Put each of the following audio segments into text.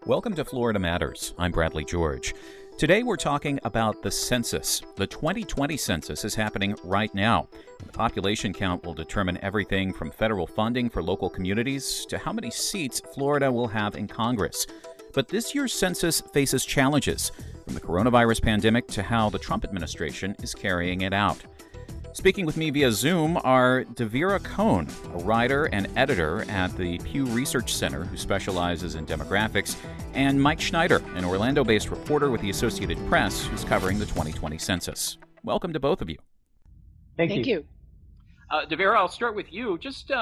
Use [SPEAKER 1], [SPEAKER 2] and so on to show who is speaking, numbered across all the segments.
[SPEAKER 1] Welcome to Florida Matters. I'm Bradley George. Today we're talking about the census. The 2020 census is happening right now. The population count will determine everything from federal funding for local communities to how many seats Florida will have in Congress. But this year's census faces challenges, from the coronavirus pandemic to how the Trump administration is carrying it out. Speaking with me via Zoom are Devera Cohn, a writer and editor at the Pew Research Center who specializes in demographics, and Mike Schneider, an Orlando-based reporter with the Associated Press who's covering the 2020 census. Welcome to both of you.
[SPEAKER 2] Thank you.
[SPEAKER 1] Devera, I'll start with you. Just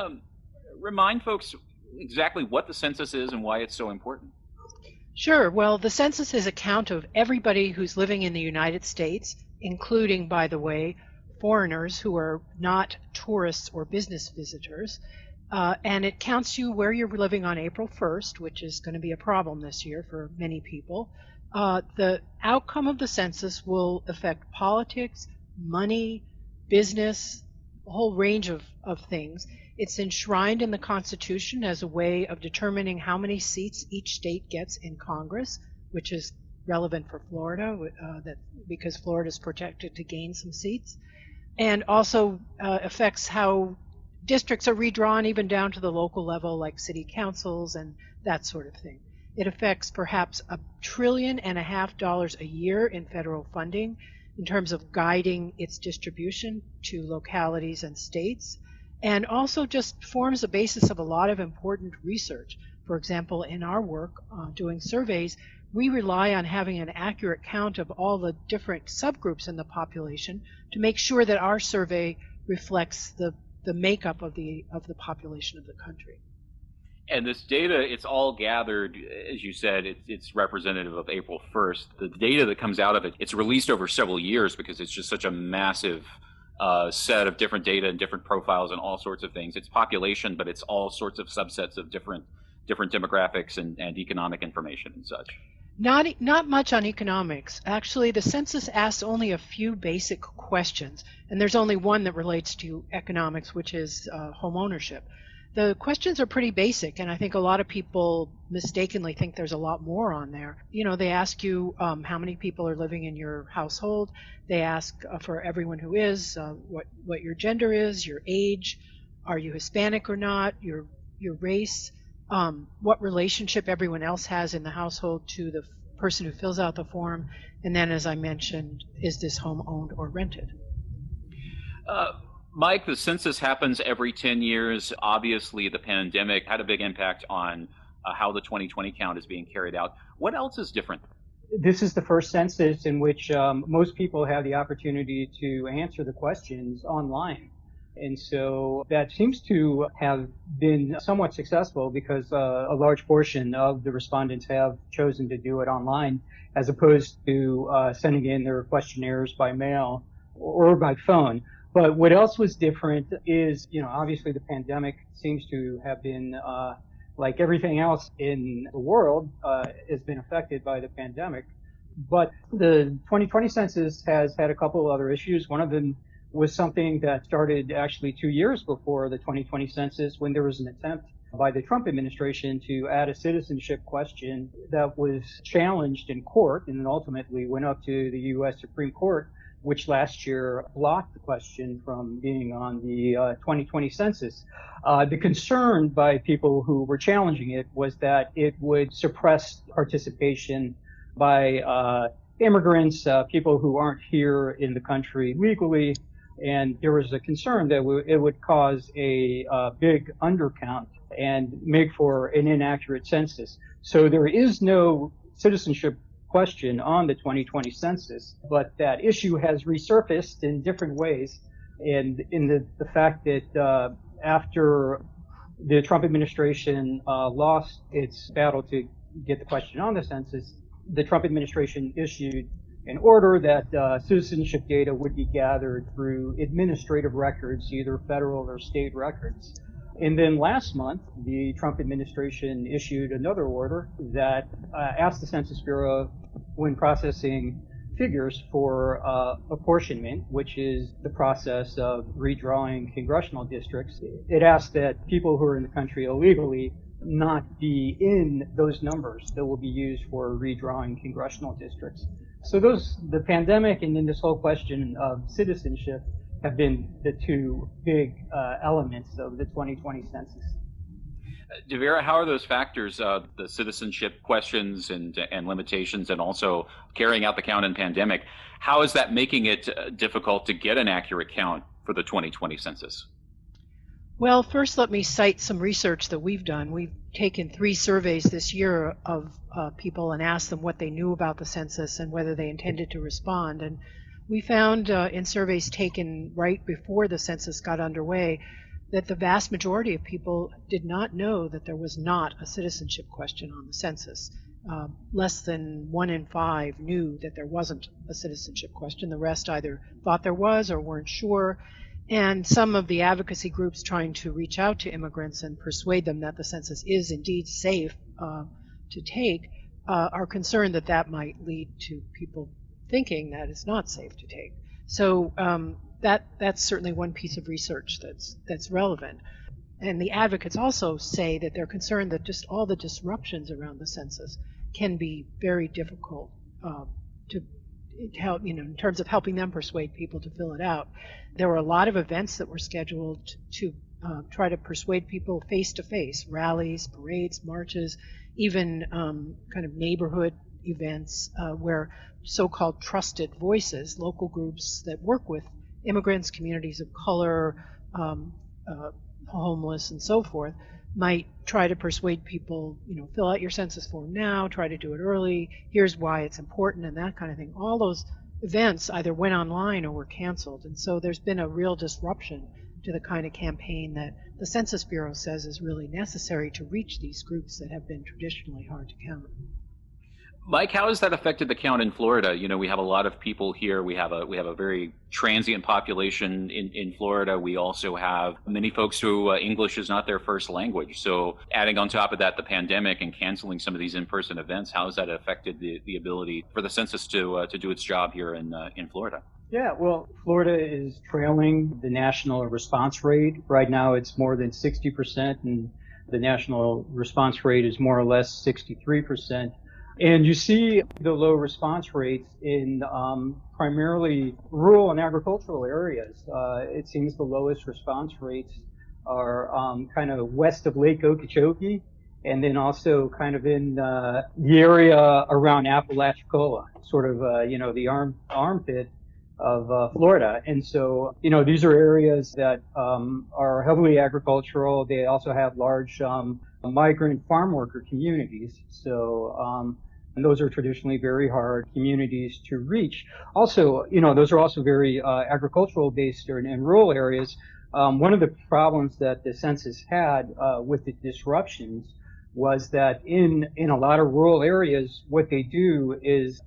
[SPEAKER 1] remind folks exactly what the census is and why it's so important.
[SPEAKER 2] Sure. Well, the census is a count of everybody who's living in the United States, including, by the way, foreigners who are not tourists or business visitors, and it counts you where you're living on April 1st, which is going to be a problem this year for many people. The outcome of the census will affect politics, money, business, a whole range of things. It's enshrined in the Constitution as a way of determining how many seats each state gets in Congress, which is relevant for Florida, because Florida is protected to gain some seats. And also affects how districts are redrawn even down to the local level, like city councils and that sort of thing. It affects perhaps $1.5 trillion a year in federal funding in terms of guiding its distribution to localities and states, and also just forms the basis of a lot of important research. For example, in our work doing surveys, we rely on having an accurate count of all the different subgroups in the population to make sure that our survey reflects the makeup of the population of the country.
[SPEAKER 1] And this data, it's all gathered, as you said, it's representative of April 1st. The data that comes out of it, it's released over several years because it's just such a massive set of different data and different profiles and all sorts of things. It's population, but it's all sorts of subsets of different demographics and economic information and such.
[SPEAKER 2] Not much on economics. Actually, the census asks only a few basic questions, and there's only one that relates to economics, which is home ownership. The questions are pretty basic, and I think a lot of people mistakenly think there's a lot more on there. You know, they ask you how many people are living in your household. They ask for everyone who is, what your gender is, your age, are you Hispanic or not, your race, what relationship everyone else has in the household to the person who fills out the form, and then, as I mentioned, is this home owned or rented?
[SPEAKER 1] Mike, the census happens every 10 years. Obviously, the pandemic had a big impact on how the 2020 count is being carried out. What else is different?
[SPEAKER 3] This is the first census in which most people have the opportunity to answer the questions online. And so that seems to have been somewhat successful because a large portion of the respondents have chosen to do it online as opposed to sending in their questionnaires by mail or by phone. But what else was different is, obviously the pandemic seems to have been, like everything else in the world, has been affected by the pandemic. But the 2020 census has had a couple of other issues. One of them was something that started actually 2 years before the 2020 census, when there was an attempt by the Trump administration to add a citizenship question that was challenged in court and then ultimately went up to the U.S. Supreme Court, which last year blocked the question from being on the 2020 census. The concern by people who were challenging it was that it would suppress participation by immigrants, people who aren't here in the country legally, and there was a concern that it would cause a big undercount and make for an inaccurate census. So there is no citizenship question on the 2020 census, but that issue has resurfaced in different ways. And in the fact that after the Trump administration lost its battle to get the question on the census, the Trump administration issued an order that citizenship data would be gathered through administrative records, either federal or state records. And then last month, the Trump administration issued another order that asked the Census Bureau, when processing figures for apportionment, which is the process of redrawing congressional districts, it asked that people who are in the country illegally not be in those numbers that will be used for redrawing congressional districts. So the pandemic and then this whole question of citizenship have been the two big elements of the 2020 census.
[SPEAKER 1] Devera, how are those factors, the citizenship questions and limitations, and also carrying out the count in pandemic, how is that making it difficult to get an accurate count for the 2020 census?
[SPEAKER 2] Well, first let me cite some research that we've done. We've taken 3 surveys this year of people and asked them what they knew about the census and whether they intended to respond. And we found in surveys taken right before the census got underway that the vast majority of people did not know that there was not a citizenship question on the census. Less than 1 in 5 knew that there wasn't a citizenship question. The rest either thought there was or weren't sure. And some of the advocacy groups trying to reach out to immigrants and persuade them that the census is indeed safe to take are concerned that that might lead to people thinking that it's not safe to take. So that's certainly one piece of research that's relevant. And the advocates also say that they're concerned that just all the disruptions around the census can be very difficult to help, in terms of helping them persuade people to fill it out. There were a lot of events that were scheduled to try to persuade people face to face, rallies, parades, marches, even kind of neighborhood events where so-called trusted voices, local groups that work with immigrants, communities of color, homeless, and so forth, might try to persuade people, fill out your census form now, try to do it early, here's why it's important, and that kind of thing. All those events either went online or were canceled, and so there's been a real disruption to the kind of campaign that the Census Bureau says is really necessary to reach these groups that have been traditionally hard to count.
[SPEAKER 1] Mike, how has that affected the count in Florida? We have a lot of people here. We have a very transient population in Florida. We also have many folks who English is not their first language. So adding on top of that the pandemic and canceling some of these in-person events, how has that affected the ability for the census to do its job here in Florida?
[SPEAKER 3] Yeah, well, Florida is trailing the national response rate. Right now it's more than 60%, and the national response rate is more or less 63%. And you see the low response rates in primarily rural and agricultural areas. It seems the lowest response rates are kind of west of Lake Okeechobee, and then also kind of in the area around Apalachicola, sort of the armpit of Florida. And so these are areas that are heavily agricultural. They also have large migrant farm worker communities. So and those are traditionally very hard communities to reach. Also, those are also very agricultural based in rural areas. One of the problems that the census had with the disruptions was that in a lot of rural areas, what they do is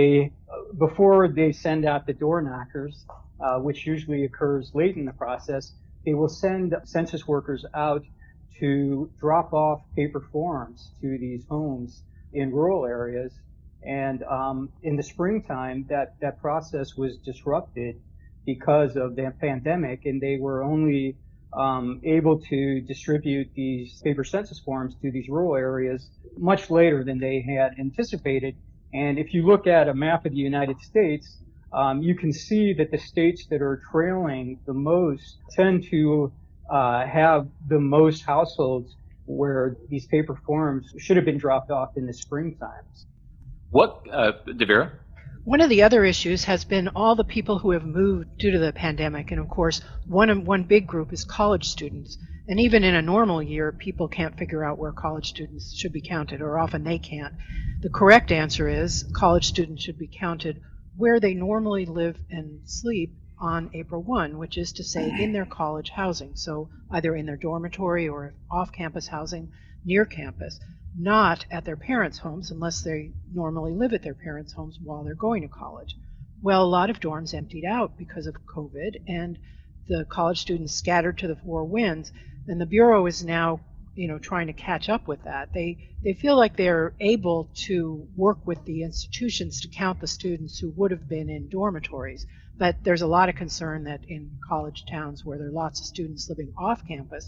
[SPEAKER 3] before they send out the door knockers, which usually occurs late in the process, they will send census workers out to drop off paper forms to these homes in rural areas. And in the springtime, that process was disrupted because of the pandemic, and they were only able to distribute these paper census forms to these rural areas much later than they had anticipated. And if you look at a map of the United States, you can see that the states that are trailing the most tend to have the most households where these paper forms should have been dropped off in the springtime.
[SPEAKER 1] What, Devera?
[SPEAKER 2] One of the other issues has been all the people who have moved due to the pandemic, and of course, one big group is college students. And even in a normal year, people can't figure out where college students should be counted, or often they can't. The correct answer is college students should be counted where they normally live and sleep on April 1, which is to say in their college housing, so either in their dormitory or off-campus housing near campus, not at their parents' homes unless they normally live at their parents' homes while they're going to college. Well, a lot of dorms emptied out because of COVID, and the college students scattered to the four winds, and the Bureau is now trying to catch up with that. They feel like they're able to work with the institutions to count the students who would have been in dormitories, but there's a lot of concern that in college towns where there are lots of students living off campus,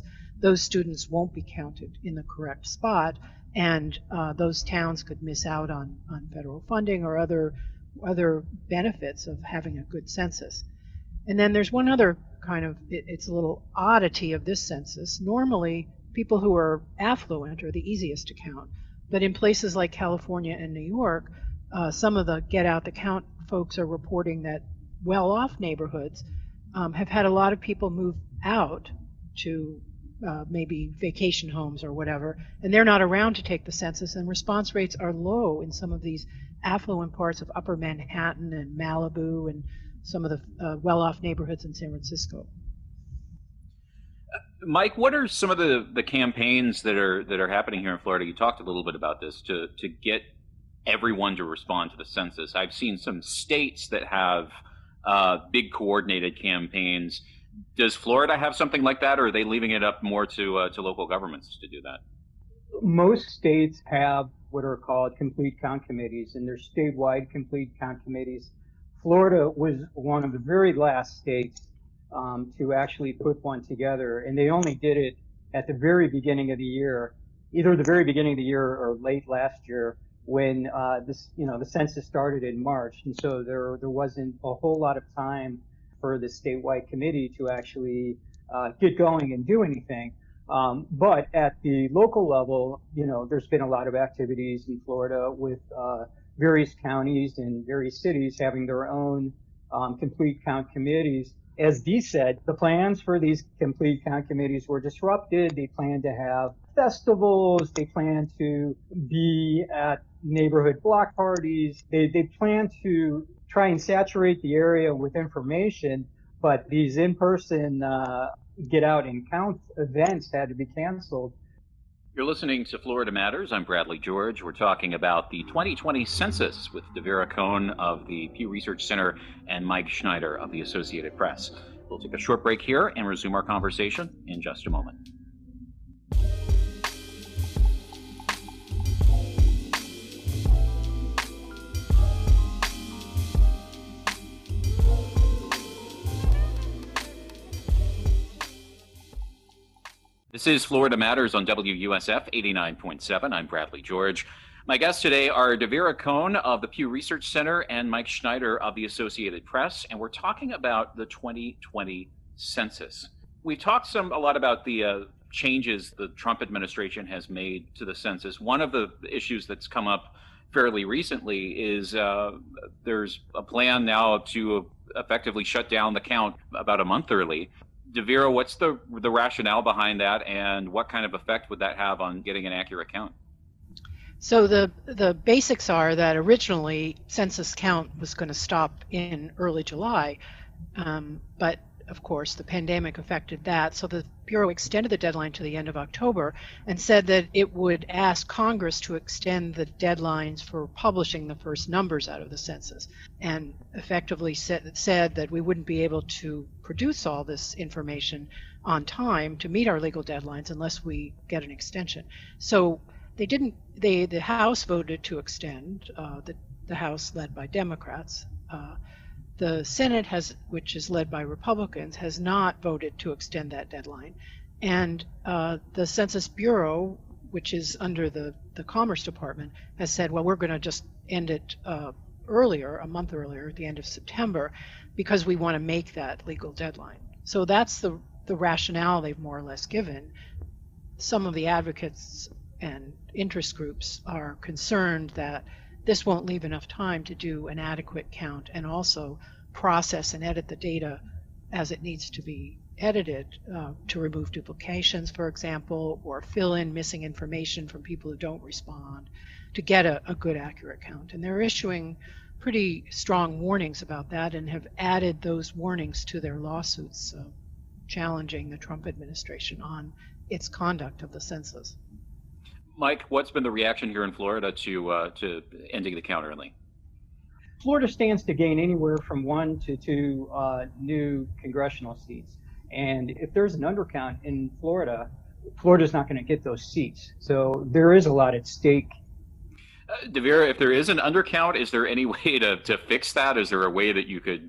[SPEAKER 2] those students won't be counted in the correct spot, and those towns could miss out on federal funding or other benefits of having a good census. And then there's one other kind of, it's a little oddity of this census. Normally, people who are affluent are the easiest to count, but in places like California and New York, some of the Get Out the Count folks are reporting that well-off neighborhoods have had a lot of people move out to maybe vacation homes or whatever, and they're not around to take the census, and response rates are low in some of these affluent parts of Upper Manhattan and Malibu and some of the well-off neighborhoods in San Francisco.
[SPEAKER 1] Mike, what are some of the campaigns that are happening here in Florida? You talked a little bit about this to get everyone to respond to the census. I've seen some states that have big coordinated campaigns. Does Florida have something like that, or are they leaving it up more to local governments to do that?
[SPEAKER 3] Most states have what are called complete count committees, and they're statewide complete count committees. Florida was one of the very last states to actually put one together, and they only did it at the very beginning of the year, either the very beginning of the year or late last year, when the census started in March, and so there wasn't a whole lot of time for the statewide committee to actually get going and do anything. But at the local level, there's been a lot of activities in Florida with various counties and various cities having their own complete count committees. As Dee said, the plans for these complete count committees were disrupted. They planned to have festivals. They planned to be at neighborhood block parties. They planned to try and saturate the area with information, but these in-person get out and count events had to be canceled.
[SPEAKER 1] You're listening to Florida Matters. I'm Bradley George. We're talking about the 2020 census with Devera Cohn of the Pew Research Center and Mike Schneider of the Associated Press. We'll take a short break here and resume our conversation in just a moment. This is Florida Matters on WUSF 89.7. I'm Bradley George. My guests today are Devera Cohn of the Pew Research Center and Mike Schneider of the Associated Press, and we're talking about the 2020 census. We've talked a lot about the changes the Trump administration has made to the census. One of the issues that's come up fairly recently is there's a plan now to effectively shut down the count about a month early. Devera, what's the rationale behind that, and what kind of effect would that have on getting an accurate count?
[SPEAKER 2] So the basics are that originally census count was going to stop in early July, but of course the pandemic affected that. So the Bureau extended the deadline to the end of October and said that it would ask Congress to extend the deadlines for publishing the first numbers out of the census, and effectively said that we wouldn't be able to produce all this information on time to meet our legal deadlines unless we get an extension. So they didn't. The House voted to extend. The House, led by Democrats. The Senate, which is led by Republicans, has not voted to extend that deadline. And the Census Bureau, which is under the Commerce Department, has said, well, we're going to just end it earlier, a month earlier, at the end of September, because we want to make that legal deadline. So that's the rationale they've more or less given. Some of the advocates and interest groups are concerned that this won't leave enough time to do an adequate count and also process and edit the data as it needs to be edited, to remove duplications, for example, or fill in missing information from people who don't respond, to get a good, accurate count. And they're issuing pretty strong warnings about that and have added those warnings to their lawsuits challenging the Trump administration on its conduct of the census.
[SPEAKER 1] Mike, what's been the reaction here in Florida to ending the count early?
[SPEAKER 3] Florida stands to gain anywhere from 1 to 2 new congressional seats. And if there's an undercount in Florida, Florida's not going to get those seats. So there is a lot at stake.
[SPEAKER 1] Devera, if there is an undercount, is there any way to fix that? Is there a way that you could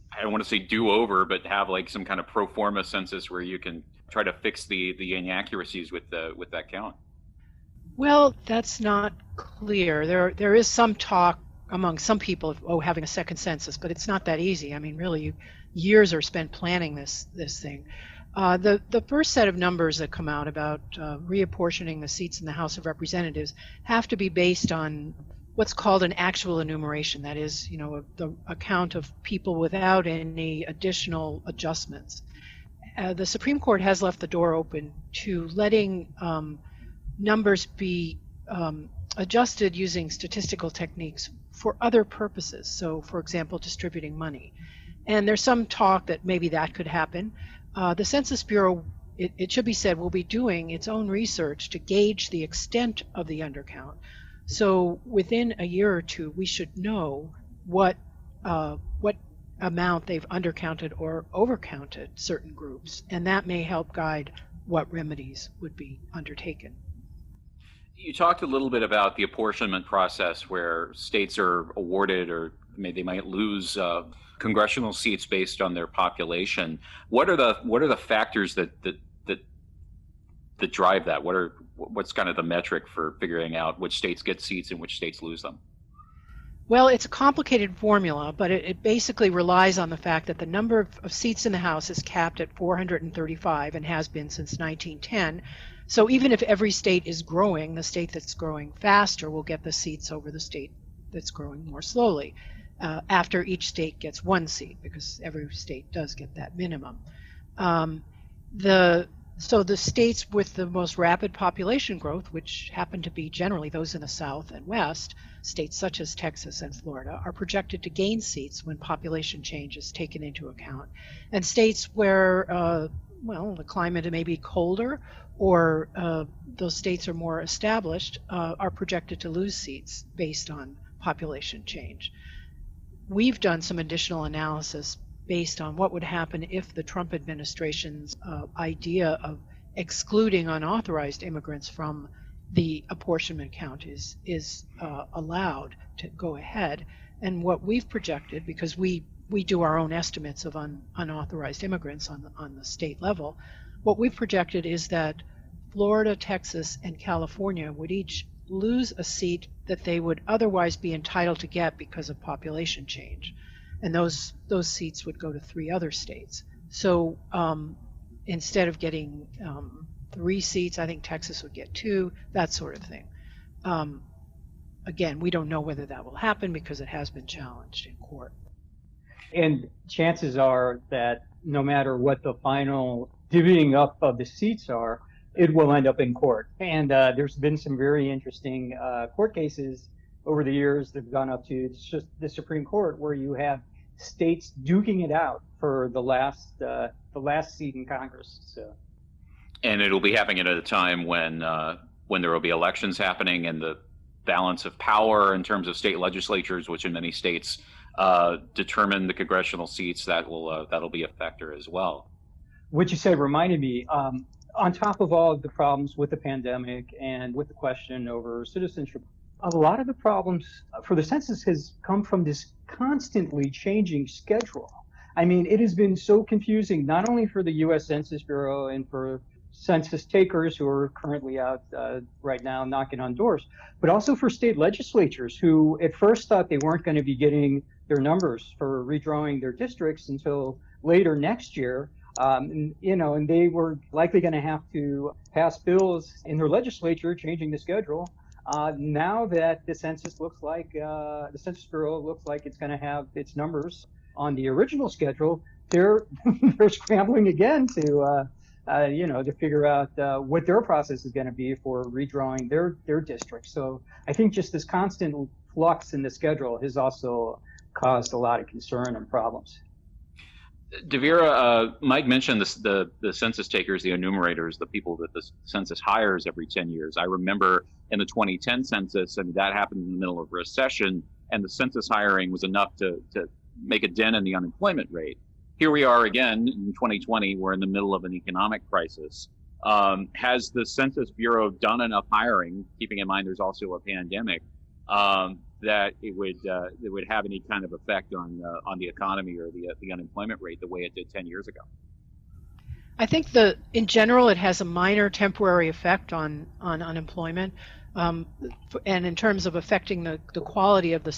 [SPEAKER 1] I don't want to say do-over, but have like some kind of pro forma census where you can try to fix the inaccuracies with that count?
[SPEAKER 2] Well, that's not clear. There is some talk among some people of having a second census, but it's not that easy. I mean, really, years are spent planning this thing. The first set of numbers that come out about reapportioning the seats in the House of Representatives have to be based on what's called an actual enumeration. That is, the count of people without any additional adjustments. The Supreme Court has left the door open to letting numbers be adjusted using statistical techniques for other purposes. So, for example, distributing money. And there's some talk that maybe that could happen. The Census Bureau, it should be said, will be doing its own research to gauge the extent of the undercount. So within a year or two, we should know what amount they've undercounted or overcounted certain groups, and that may help guide what remedies would be undertaken.
[SPEAKER 1] You talked a little bit about the apportionment process where states are awarded or they might lose congressional seats based on their population. What are the factors that drive that? What's kind of the metric for figuring out which states get seats and which states lose them?
[SPEAKER 2] Well, it's a complicated formula, but it basically relies on the fact that the number of seats in the House is capped at 435 and has been since 1910. So even if every state is growing, the state that's growing faster will get the seats over the state that's growing more slowly after each state gets one seat, because every state does get that minimum. So the states with the most rapid population growth, which happen to be generally those in the South and West, states such as Texas and Florida, are projected to gain seats when population change is taken into account. And states where, the climate may be colder or those states are more established are projected to lose seats based on population change. We've done some additional analysis based on what would happen if the Trump administration's idea of excluding unauthorized immigrants from the apportionment count is allowed to go ahead. And what we've projected, because we do our own estimates of unauthorized immigrants on the state level, what we've projected is that Florida, Texas, and California would each lose a seat that they would otherwise be entitled to get because of population change. And those seats would go to 3 other states. So instead of getting 3 seats, I think Texas would get 2, that sort of thing. Again, we don't know whether that will happen because it has been challenged in court.
[SPEAKER 3] And chances are that no matter what the final divvying up of the seats are, it will end up in court. And there's been some very interesting court cases over the years that have gone up to just the Supreme Court, where you have states duking it out for the last seat in Congress. So,
[SPEAKER 1] and it'll be happening at a time when there will be elections happening, and the balance of power in terms of state legislatures, which in many states determine the congressional seats, that'll be a factor as well.
[SPEAKER 3] What you said reminded me. On top of all of the problems with the pandemic and with the question over citizenship, a lot of the problems for the census has come from this constantly changing schedule. I mean, it has been so confusing, not only for the U.S. Census Bureau and for census takers who are currently out right now knocking on doors, but also for state legislatures who at first thought they weren't going to be getting their numbers for redrawing their districts until later next year. And they were likely going to have to pass bills in their legislature changing the schedule. Now that the census the Census Bureau looks like it's going to have its numbers on the original schedule, they're scrambling again to figure out what their process is going to be for redrawing their districts. So I think just this constant flux in the schedule has also caused a lot of concern and problems.
[SPEAKER 1] Devira, Mike mentioned the census takers, the enumerators, the people that the census hires every 10 years. I remember in the 2010 census, and that happened in the middle of a recession, and the census hiring was enough to make a dent in the unemployment rate. Here we are again in 2020, we're in the middle of an economic crisis. Has the Census Bureau done enough hiring, keeping in mind there's also a pandemic, that it would have any kind of effect on the economy or the unemployment rate the way it did 10 years ago.
[SPEAKER 2] I think in general, it has a minor temporary effect on unemployment. And in terms of affecting the quality of the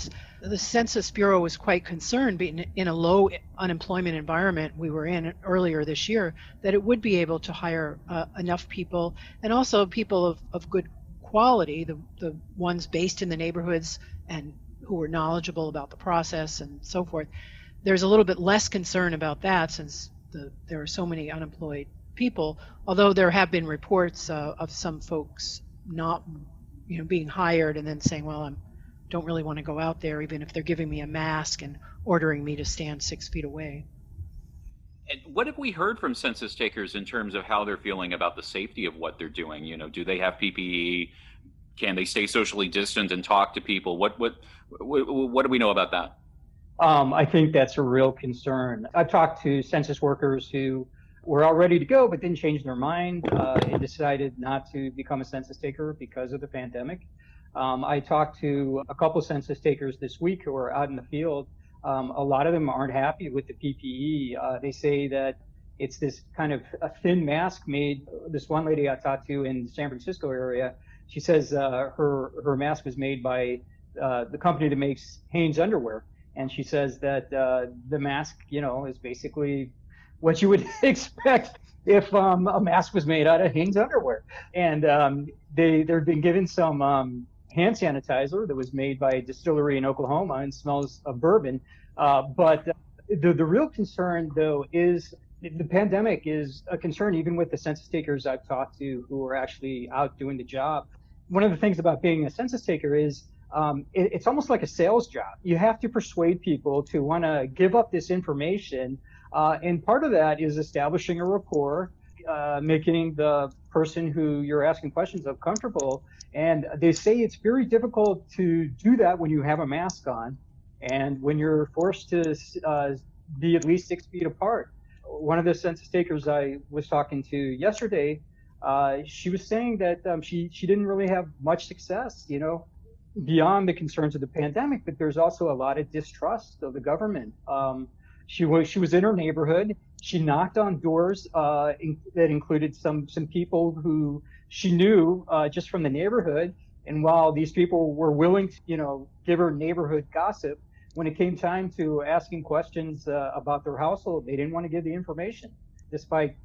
[SPEAKER 2] Census Bureau was quite concerned, being in a low unemployment environment we were in earlier this year, that it would be able to hire enough people, and also people of good quality, the ones based in the neighborhoods and who were knowledgeable about the process and so forth. There's a little bit less concern about that since there are so many unemployed people, although there have been reports of some folks not being hired and then saying, well, I don't really want to go out there even if they're giving me a mask and ordering me to stand 6 feet away.
[SPEAKER 1] And what have we heard from census takers in terms of how they're feeling about the safety of what they're doing? Do they have PPE? Can they stay socially distant and talk to people? What do we know about that?
[SPEAKER 3] I think that's a real concern. I've talked to census workers who were all ready to go, but didn't change their mind and decided not to become a census taker because of the pandemic. I talked to a couple of census takers this week who are out in the field. A lot of them aren't happy with the PPE. They say that it's this kind of a thin mask made. This one lady I talked to in the San Francisco area, she says her mask was made by the company that makes Hanes underwear. And she says that the mask, is basically what you would expect if a mask was made out of Hanes underwear. And they've been given some hand sanitizer that was made by a distillery in Oklahoma and smells of bourbon. But the real concern, though, is the pandemic is a concern even with the census takers I've talked to who are actually out doing the job. One of the things about being a census taker is it's almost like a sales job. You have to persuade people to want to give up this information. And part of that is establishing a rapport, making the person who you're asking questions of comfortable. And they say it's very difficult to do that when you have a mask on and when you're forced to be at least 6 feet apart. One of the census takers I was talking to yesterday, she was saying that she didn't really have much success, beyond the concerns of the pandemic, but there's also a lot of distrust of the government. She was in her neighborhood. She knocked on doors that included some people who she knew just from the neighborhood. And while these people were willing to, give her neighborhood gossip, when it came time to asking questions about their household, they didn't want to give the information, despite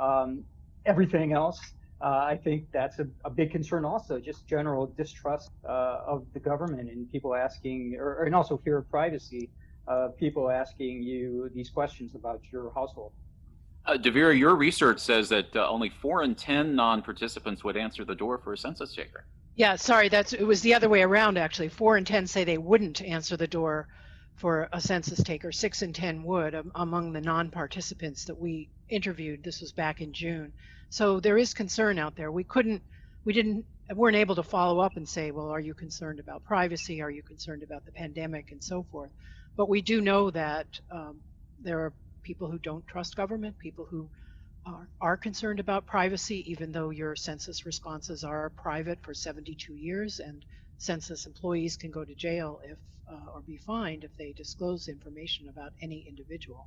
[SPEAKER 3] everything else. I think that's a big concern also, just general distrust of the government and people asking, and also fear of privacy, people asking you these questions about your household.
[SPEAKER 1] Devira, your research says that only 4 in 10 non-participants would answer the door for a census taker.
[SPEAKER 2] Yeah, sorry, it was the other way around actually. 4 in 10 say they wouldn't answer the door for a census taker. 6 in 10 would among the non-participants that we interviewed. This was back in June. So there is concern out there. We weren't able to follow up and say, well, are you concerned about privacy? Are you concerned about the pandemic and so forth? But we do know that there are people who don't trust government, people who are concerned about privacy, even though your census responses are private for 72 years, and census employees can go to jail or be fined if they disclose information about any individual.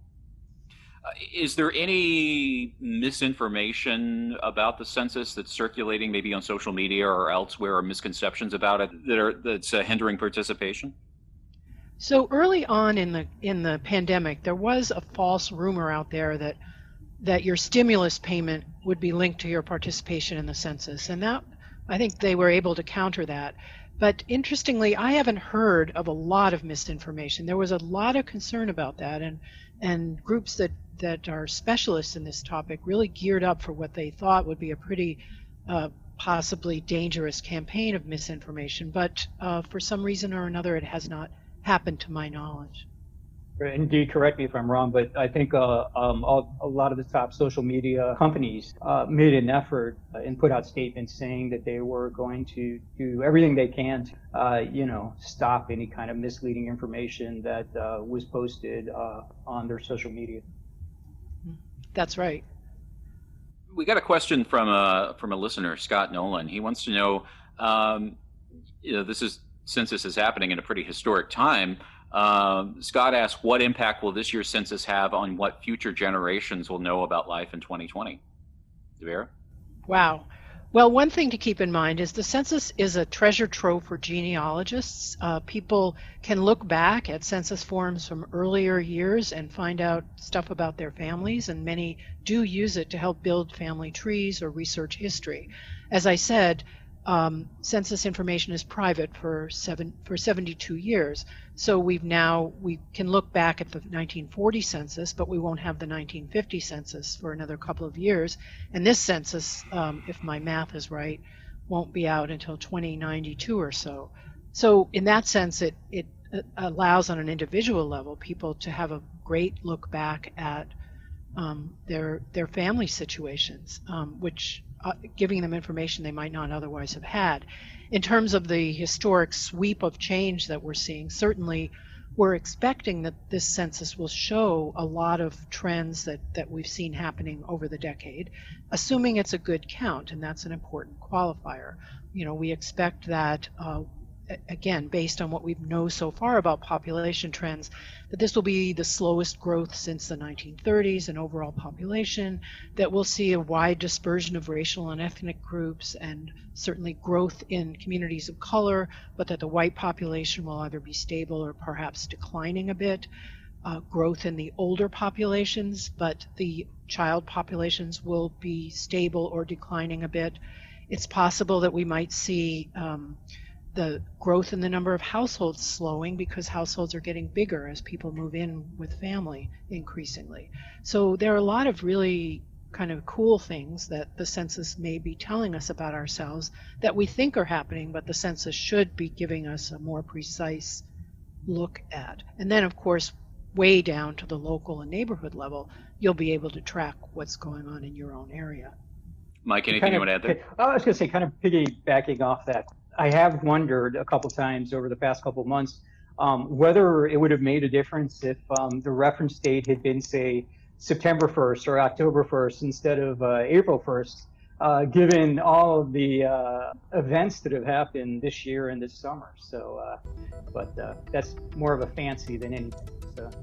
[SPEAKER 1] Is there any misinformation about the census that's circulating maybe on social media or elsewhere, or misconceptions about it that's hindering participation?
[SPEAKER 2] So early on in the pandemic, there was a false rumor out there that your stimulus payment would be linked to your participation in the census, and that I think they were able to counter that. But interestingly, I haven't heard of a lot of misinformation. There was a lot of concern about that, and groups that are specialists in this topic really geared up for what they thought would be a pretty possibly dangerous campaign of misinformation. But for some reason or another, it has not happened to my knowledge.
[SPEAKER 3] Indeed, correct me if I'm wrong, but I think a lot of the top social media companies made an effort and put out statements saying that they were going to do everything they can to, stop any kind of misleading information that was posted on their social media.
[SPEAKER 2] That's right.
[SPEAKER 1] We got a question from a listener, Scott Nolan. He wants to know, this is census is happening in a pretty historic time. Scott asked, what impact will this year's census have on what future generations will know about life in 2020? Devera?
[SPEAKER 2] Wow. Well, one thing to keep in mind is the census is a treasure trove for genealogists. People can look back at census forms from earlier years and find out stuff about their families, and many do use it to help build family trees or research history. As I said, census information is private for 72 years. So we can look back at the 1940 census, but we won't have the 1950 census for another couple of years. And this census, if my math is right, won't be out until 2092 or so. So in that sense, it allows on an individual level people to have a great look back at their family situations, which giving them information they might not otherwise have had. In terms of the historic sweep of change that we're seeing, certainly we're expecting that this census will show a lot of trends that we've seen happening over the decade, assuming it's a good count, and that's an important qualifier. You know, we expect that again, based on what we know so far about population trends, that this will be the slowest growth since the 1930s in overall population, that we'll see a wide dispersion of racial and ethnic groups, and certainly growth in communities of color, but that the white population will either be stable or perhaps declining a bit. Growth in the older populations, but the child populations will be stable or declining a bit. It's possible that we might see the growth in the number of households slowing because households are getting bigger as people move in with family increasingly. So there are a lot of really kind of cool things that the census may be telling us about ourselves that we think are happening, but the census should be giving us a more precise look at. And then, of course, way down to the local and neighborhood level, you'll be able to track what's going on in your own area.
[SPEAKER 1] Mike, anything you want to add there?
[SPEAKER 3] I was going to say, kind of piggybacking off that, I have wondered a couple times over the past couple months whether it would have made a difference if the reference date had been, say, September 1st or October 1st instead of April 1st, given all of the events that have happened this year and this summer. So, but that's more of a fancy than anything. So.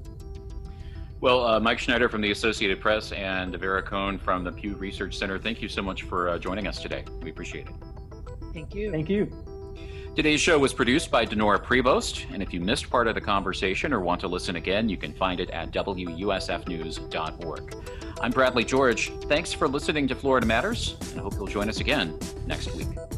[SPEAKER 1] Well, Mike Schneider from the Associated Press and Devera Cohn from the Pew Research Center, thank you so much for joining us today. We appreciate it.
[SPEAKER 2] Thank you.
[SPEAKER 3] Thank you.
[SPEAKER 1] Today's show was produced by Denora Prevost, and if you missed part of the conversation or want to listen again, you can find it at wusfnews.org. I'm Bradley George. Thanks for listening to Florida Matters, and I hope you'll join us again next week.